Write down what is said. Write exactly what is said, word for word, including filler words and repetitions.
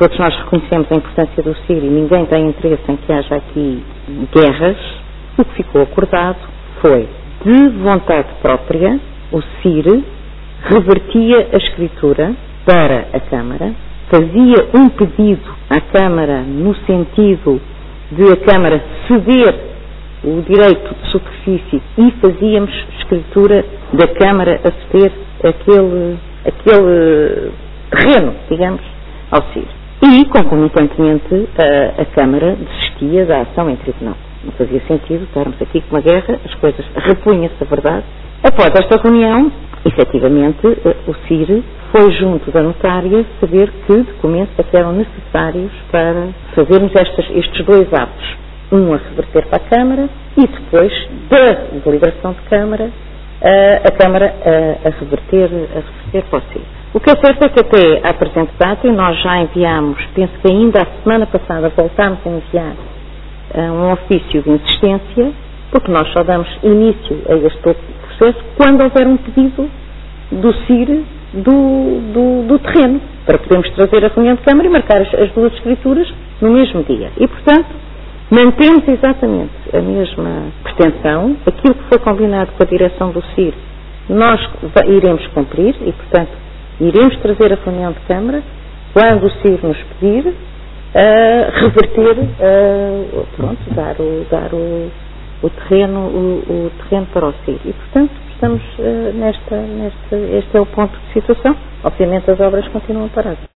todos nós reconhecemos a importância do C I R e ninguém tem interesse em que haja aqui guerras, o que ficou acordado foi, de vontade própria, o C I R revertia a escritura para a Câmara, fazia um pedido à Câmara no sentido de a Câmara ceder o direito de superfície e fazíamos escritura da Câmara a ceder aquele, aquele terreno, digamos, ao C I R. E, concomitantemente, a, a Câmara desistia da ação em tribunal. Não fazia sentido estarmos aqui com uma guerra, as coisas repunha-se a verdade. Após esta reunião, efetivamente, o C I R foi junto da notária saber que documentos é que eram necessários para fazermos estas, estes dois atos. Um a reverter para a Câmara e depois, da deliberação de Câmara, a, a Câmara a, a, reverter, a reverter para o C I R. O que é certo é que até à presente data, e nós já enviámos, penso que ainda a semana passada voltámos a enviar uh, um ofício de insistência, porque nós só damos início a este processo quando houver um pedido do C I R do, do, do terreno, para podermos trazer a reunião de Câmara e marcar as, as duas escrituras no mesmo dia. E, portanto, mantemos exatamente a mesma pretensão, aquilo que foi combinado com a direção do C I R, nós iremos cumprir e, portanto, iremos trazer a reunião de Câmara quando o C I R nos pedir uh, reverter, uh, pronto, dar o, dar o, o, terreno, o, o terreno para o C I R. E, portanto, estamos uh, nesta, nesta, este é o ponto de situação. Obviamente as obras continuam paradas.